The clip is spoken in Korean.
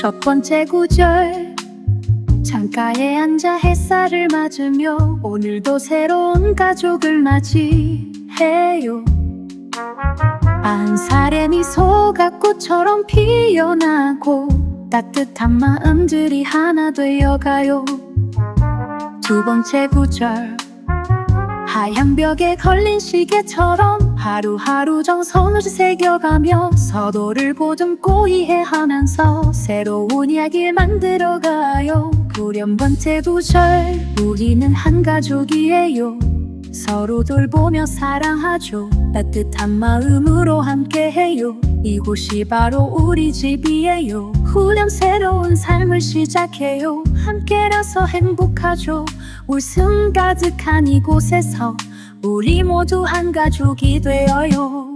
첫 번째 구절, 창가에 앉아 햇살을 맞으며 오늘도 새로운 가족을 맞이해요. 안살의 미소가 꽃처럼 피어나고 따뜻한 마음들이 하나 되어가요. 두 번째 구절, 하얀 벽에 걸린 시계처럼 하루하루 정성을 새겨가며 서로를 보듬고 이해하면서 새로운 이야기를 만들어가요. 9번째 구절, 우리는 한 가족이에요. 서로 돌보며 사랑하죠. 따뜻한 마음으로 함께해요. 이곳이 바로 우리 집이에요. 후렴 새로운 삶을 시작해요. 함께라서 행복하죠. 웃음 가득한 이곳에서 우리 모두 한 가족이 되어요.